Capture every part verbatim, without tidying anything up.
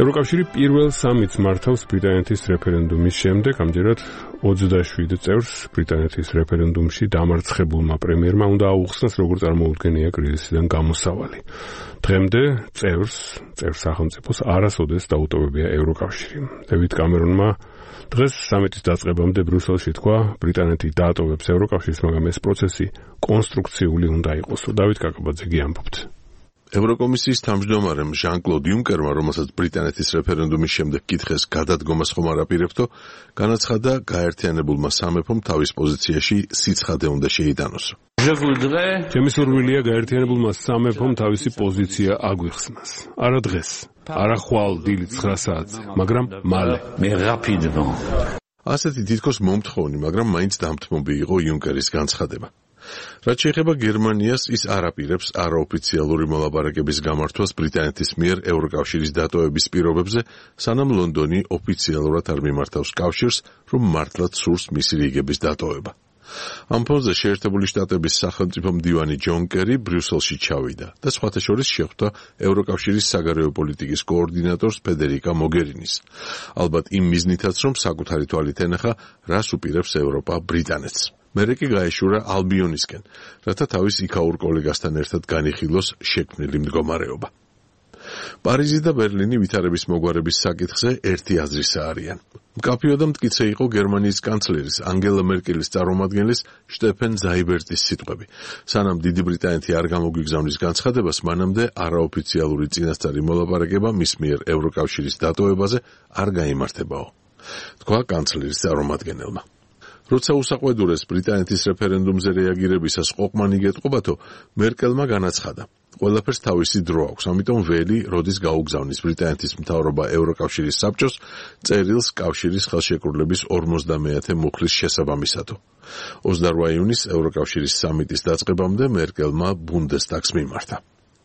ევროკავშირი პირველ სამიტს მართავს ბრიტანეთის რეფერენდუმის შემდეგ, ამჯერად ოცდაშვიდ წევრს ბრიტანეთის რეფერენდუმში დამარცხებულმა პრემიერმა უნდა აუხსნას, როგორ წარმოუდგენია კრიზისიდან გამოსავალი. დღემდე წევრს, წევრ სახელმწიფოს არასოდეს დაუტოვებია ევროკავშირი. დევიდ კამერონმა დღეს სამიტის დაწყებამდე ბრიუსელში თქვა, ბრიტანეთი დაატოვებს ევროკავშირს, მაგრამ ეს პროცესი კონსტრუქციული უნდა იყოსო. დავით კაკაბაძე ამბობთ. ევროკომისიის თავმჯდომარემ ჟან-კლოდ იუნკერმა, რომელსაც ბრიტანეთის რეფერენდუმის შემდეგ კითხეს გადადგომას ხომ არ აპირებთო, განაცხადა, გაერთიანებულმა სამეფომ თავის პოზიციაში სიცხადე უნდა შეიტანოსო. ჩემი სურვილია გაერთიანებულმა სამეფომ თავისი პოზიცია აგვიხსნას. არა დღეს, არა ხვალ დილით ცხრა საათზე, მაგრამ მალე. ასეთი თითქოს მომთხოვნი, მაგრამ მაინც დამთმობი იყო იუნკერის განცხადება. რაც შეეხება გერმანიას, ის არ აპირებს არაოფიციალური მოლაპარაკების გამართვას ბრიტანეთის მიერ ევროკავშირის დატოვების პირობებზე, სანამ ლონდონი ოფიციალურად არ მიმართავს კავშირს, რომ მართლაც სურს მისი რიგების დატოვება. ამ ფონზე შეერთებული შტატების სახელმწიფო მდივანი ჯონ კერი ბრიუსელში ჩავიდა და სხვათა შორის შეხვდა ევროკავშირის საგარეო პოლიტიკის კოორდინატორს ფედერიკა მოგერინის. ალბათ იმ მიზნითაც, რომ საკუთარი თვალით ენახა, რას უპირებს ევროპა ბრიტანეთს. მერე კი გაეშურა ალბიონისკენ, რათა თავის იქაურ კოლეგასთან ერთად განიხილოს შექმნილი მდგომარეობა. პარიზი და ბერლინი ვითარების მოგვარების საკითხზე ერთი აზრისა არიან. მკაფიო და მტკიცე იყო გერმანიის კანცლერის ანგელა მერკელის წარმომადგენლის შტეფენ ზაიბერტის სიტყვები. სანამ დიდი ბრიტანეთი არ გამოგვიგზავნის განცხადებას, მანამდე არაოფიციალური წინასწარი მოლაპარაკება მის მიერ ევროკავშირის დატოვებაზე არ გაიმართებაო, თქვა კანცლერის წარმომადგენელმა. როცა უსაყვედურეს ბრიტანეთის რეფერენდუმზე რეაგირებისას ყოყმანი გეტყობათო, მერკელმა განაცხადა. ყველაფერს თავისი დრო აქვს, ამიტომ ველი, როდის გაუგზავნის ბრიტანეთის მთავრობა ევროკავშირის საბჭოს, წერილს კავშირის ხელშეკრულების ორმოცდამეათე მუხლის შესაბამისადო. ოცდარვა იუნის ევროკავშირის სამიტის დაწყებამდე მერკელმა ბუნდესტაგს მიმართა.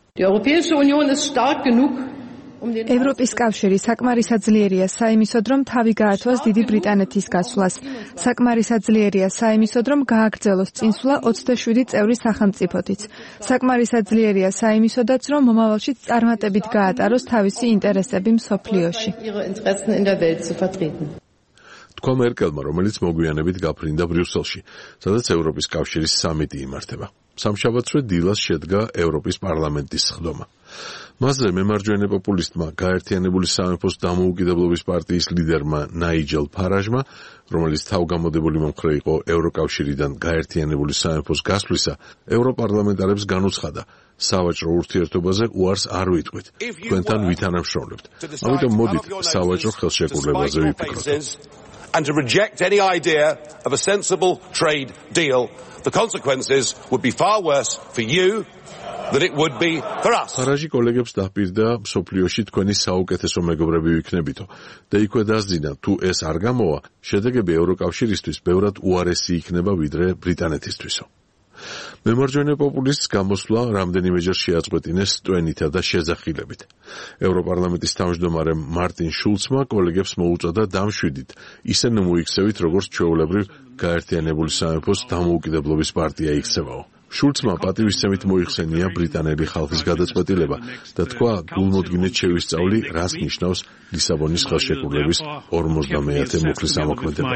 ევროპის კავშირი საკმარისად ძლიერია საიმისოდ, რომ თავი გაათვას დიდი ბრიტანეთის გასვლას. საკმარისად ძლიერია საიმისოდ, რომ გააგრძელოს წინსვლა ოცდაშვიდი წევრის სახელმწიფოთიც. საკმარისად ძლიერია საიმისოდაც, რომ მომავალში წარმატებით გაატაროს თავისი ინტერესები მსოფლიოში. თქვა მერკელმა, რომელიც მოგვიანებით გაფრინდა ბრიუსელში, სადაც ევროპის კავშირის სამიტი იმართება. სამშაბათსვე დილას შედგა ევროპის პარლამენტის სხდომა. მასზე მემარჯვენე პოპულისტმა გაერთიანებული სამეფოს დამოუკიდებლობის პარტიის ლიდერმა ნაიჯელ ფარაჟმა, რომელიც თავგამოდებული მომხრე იყო ევროკავშირიდან გაერთიანებული სამეფოს გასვლისა, ევროპარლამენტარებს განუცხადა, სავაჭრო ურთიერთობაზე უარს არ ვიტყვით, თქვენთან ვითანამშრომლებთ. ამიტომ მოდით სავაჭრო ხელშეკრულებაზე ვიფიქროთ. And to reject any idea of a sensible trade deal, the consequences would be far worse for you than it would be for us. ფარაჟი კოლეგებს დაპირდა მსოფლიოში თქვენი საუკეთესო მეგობრები ვიქნებითო და იქვე დასძინა, თუ ეს არ გამოვა, შედეგები ევროკავშირისთვის ბევრად უარესი იქნება ვიდრე ბრიტანეთისთვისო. მემარჯვენე პოპულისტს გამოსვლა რამდენიმეჯერ შეაწყვეტინეს ტვენითა და შეძახილებით. ევროპარლამენტის თავმჯდომარემ მარტინ შულცმა კოლეგებს მოუწოდა დამშვიდით, ისე მოიქცევით, როგორც ჩვეულებრივ გაერთიანებული სამეფოს დამოუკიდებლობის პარტია იქცევაო. შულცმა პატივისცემით მოიხსენია ბრიტანელი ხალხის გადაწყვეტილება და თქვა, გულმოდგინედ შევისწავლი, რას ნიშნავს ლისაბონის ხელშეკრულების ორმოცდამეათე მუხლის ამოქმედება.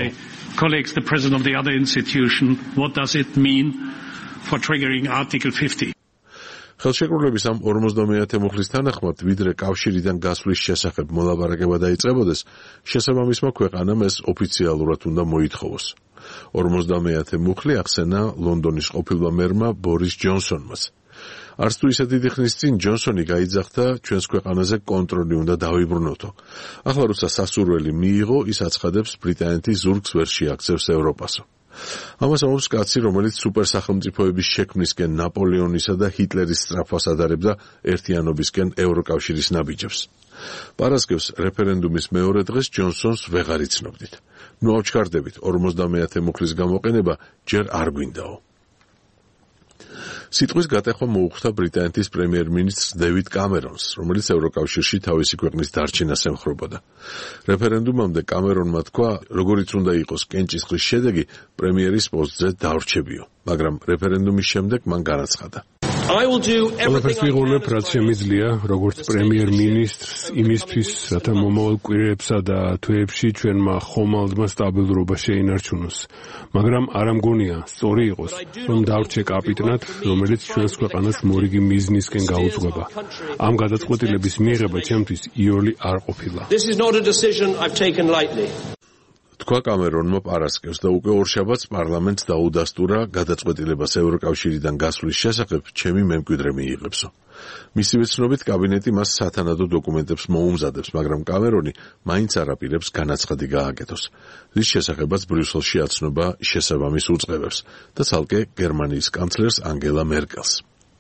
For triggering Article fifty. ხელშეკრულების ამ ორმოცდამეათე მუხლის თანახმად, ვიდრე კავშირიდან გასვლის შესახებ მოლაპარაკება დაიწყებოდეს, შესაბამისმა ქვეყანამ ეს ოფიციალურად უნდა მოითხოვოს. ორმოცდამეათე მუხლი ახსენა ლონდონის ყოფილმა მერმა ბორის ჯონსონმაც. არც თუ ისე დიდი ხნის წინ ჯონსონი გაიძახდა, ჩვენს ქვეყანაზე კონტროლი უნდა დავიბრუნოთო. ახლა როცა სასურველი მიიღო, ის აცხადებს, ბრიტანეთი ზურგს ვერ შეაქცევს ევროპასო. ამას ამბობს კაცი, რომელიც სუპერსახელმწიფოების შექმნისკენ ნაპოლეონისა და ჰიტლერის სწრაფვას ადარებდა ერთიანობისკენ ევროკავშირის ნაბიჯებს. პარასკევს რეფერენდუმის მეორე დღეს ჯონსონს ვეღარ იცნობდით. ნუ ავჩქარდებით, ორმოცდამეათე მუხლის გამოყენება ჯერ არ გვინდაო. სიტყვის გატეხვა მოუხდა ბრიტანეთის პრემიერ-მინისტრს დევიდ კამერონს, რომელიც ევროკავშირში თავისი ქვეყნის დარჩენას ემხრობოდა. რეფერენდუმამდე კამერონმა თქვა, როგორიც უნდა იყოს კენჭისყრის შედეგი, პრემიერის პოსტზე დავრჩებიო, მაგრამ რეფერენდუმის შემდეგ მან განაცხადა. I will do everything I ვიღუნებ, can. რაც შემიძლია, როგორც პრემიერ-მინისტრს, იმისთვის, რათა მომავალ კვირებსა და თვეებში ჩვენმა ხომალდმა სტაბილურობა შეინარჩუნოს. მაგრამ არ ამგონია, სწორი იყოს, რომ დავრჩე კაპიტნად, რომელიც ჩვენს ქვეყანას მორიგი მიზნისკენ გაუძღვება. ამ გადაწყვეტილების მიღება ჩემთვის იოლი არ ყოფილა. This is not a decision I've taken lightly. თქვა კამერონმა პარასკევს და უკვე ორშაბათს პარლამენტს დაუდასტურა გადაწყვეტილებას ევროკავშირიდან გასვლის შესახებ ჩემი მემკვიდრე მიიღებსო. მისივე ცნობით კაბინეტი მას სათანადო დოკუმენტებს მოუმზადებს, მაგრამ კამერონი მაინც არ აპირებს განაცხადი გააკეთოს. რის შესახებაც ბრიუსელში აცნობა შესაბამის უწყებებს და ცალკე გერმანიის კანცლერს ანგელა მერკელს.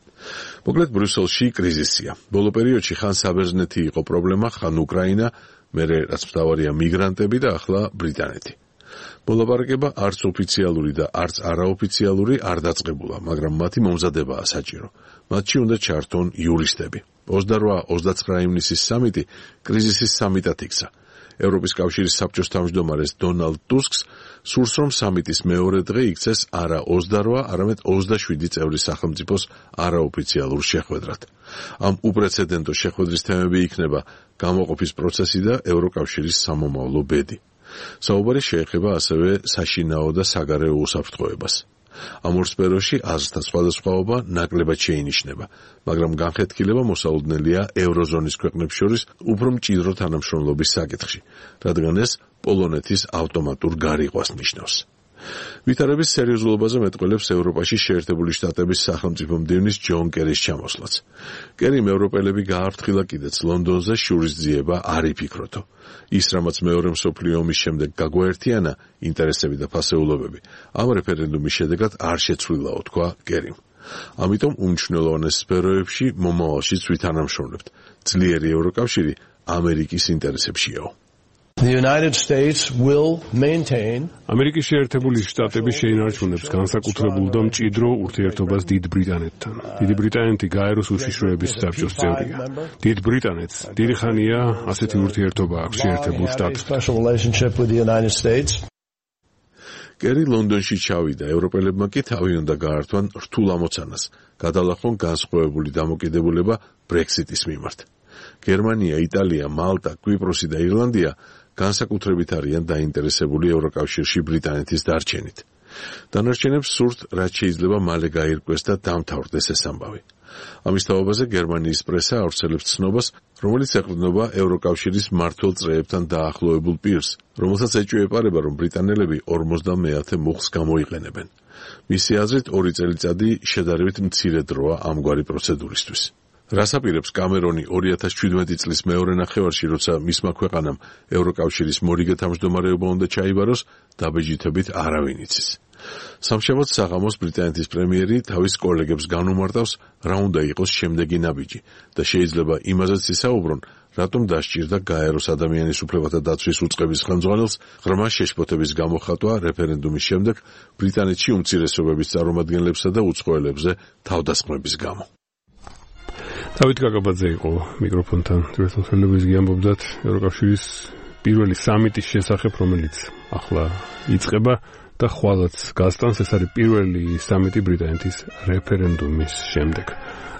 მოკლედ ბრიუსელში კრიზისია. ბოლო პერიოდში ხან საბერძნეთი იყო პრობლემა, ხან უკრაინა, მერე რაც მთავარია მიგრანტები და ახლა ბრიტანეთი. მოლაპარაკება არც ოფიციალური და არც არაოფიციალური არ დაწყებულა, მაგრამ მათი მომზადებაა საჭირო. მათში უნდა ჩართონ იურისტები. ოცდაოთხ ოცდაცხრა ივნისის სამიტი კრიზისის სამიტად იქცა. ევროპის კავშირის საბჭოს თავმჯდომარეს დონალდ ტუსკს სურს, რომ სამიტის მეორე დღე იქცეს არა ოცდაოთხ, არამედ ოცდაშვიდი წევრი სახელმწიფოს არაოფიციალურ შეხვედრად. ამ უპრეცედენტო შეხვედრის თემები იქნება გამოყოფის პროცესი და ევროკავშირის სამომავლო ბედი. საუბარი შეეხება ასევე საშინაო და საგარეო უსაფრთხოებას. ამ ორ სფეროში აზრთა სხვადასხვაობა ნაკლებად შეინიშნება, მაგრამ განხეთქილება მოსალოდნელია ევროზონის ქვეყნებს შორის უფრო მჭიდრო თანამშრომლობის საკითხში, რადგან ეს პოლონეთის ავტომატურ გარიყვას ნიშნავს. ვითარების სერიოზულობაზე მეტყველებს ევროპაში შეერთებული შტატების სახელმწიფო მდივნის ჯონ კერის ჩამოსვლაც. კერიმ ევროპელები გააფრთხილა კიდეც ლონდონზე შურისძიება არ იფიქროთო. ის, რამაც მეორე მსოფლიო ომის შემდეგ გაგვაერთიანა ინტერესები და ფასეულობები, ამ რეფერენდუმის შედეგად არ შეცვლილაო, თქვა კერიმ. ამიტომ უმნიშვნელოვანეს სფეროებში მომავალშიც ვითანამშრომლებთ. ძლიერი ევროკავშირი ამერიკის ინტერესებშიაო. The United States will maintain ამერიკის შეერთებული შტატები შეინარჩუნებს განსაკუთრებულ და მჭიდრო ურთიერთობას დიდ ბრიტანეთთან. დიდი ბრიტანეთი გაეროს უშიშროების საბჭოს წევრია. დიდ ბრიტანეთს დიდი ხანია ასეთი ურთიერთობა აქვს შეერთებულ შტატებთან. კერი ლონდონში ჩავიდა, ევროპელებმა კი თავი უნდა გაართვან რთულ ამოცანას, გადალახონ განსხვავებული დამოკიდებულება ბრექსიტის მიმართ. გერმანია, იტალია, მალტა, კვიპროსი და ირლანდია განსაკუთრებით არიან დაინტერესებული ევროკავშირში ბრიტანეთის დარჩენით. დანარჩენებს სურთ, რაც შეიძლება მალე გაირკვეს და დამთავრდეს ეს ამბავი. ამის თაობაზე გერმანიის პრესა ავრცელებს ცნობას, რომელიც ეყრდნობა ევროკავშირის მმართველ წრეებთან დაახლოებულ პირს, რომელსაც ეჭვეპარება, რომ ბრიტანელები ორმოცდამეათე მუხლს გამოიყენებენ. მისი აზრით, ორი წელიწადი შედარებით მცირე დროა ამგვარი პროცედურისთვის. რას აპირებს კამერონი ორი ათას შვიდმეტი წლის მეორე ნახევარში, როცა მისმა ქვეყანამ ევროკავშირის მორიგე თავმჯდომარეობა უნდა ჩაიბაროს, დაბეჯითებით არავინ იცის. სამშაბათს საღამოს ბრიტანეთის პრემიერი თავის კოლეგებს განუმარტავს, რა უნდა იყოს შემდეგი ნაბიჯი და შეიძლება იმაზეც ისაუბრონ, რატომ დასჭირდა გაეროს ადამიანის უფლებათა დაცვის უწყების ხელმძღვანელს ღრმა შეშფოთების გამოხატვა რეფერენდუმის შემდეგ ბრიტანეთში უმცირესობების წარმომადგენლებსა და უცხოელებზე თავდასხმების გამო. დავით გაგაბაძე იყო მიკროფონთან. თვითმფრინავის გიამბობდათ ევროკავშირის პირველი სამიტის შესახებ, რომელიც ახლა იწყება და ხვალაც გასტანს. ეს არის პირველი სამიტი ბრიტანეთის რეფერენდუმის შემდეგ.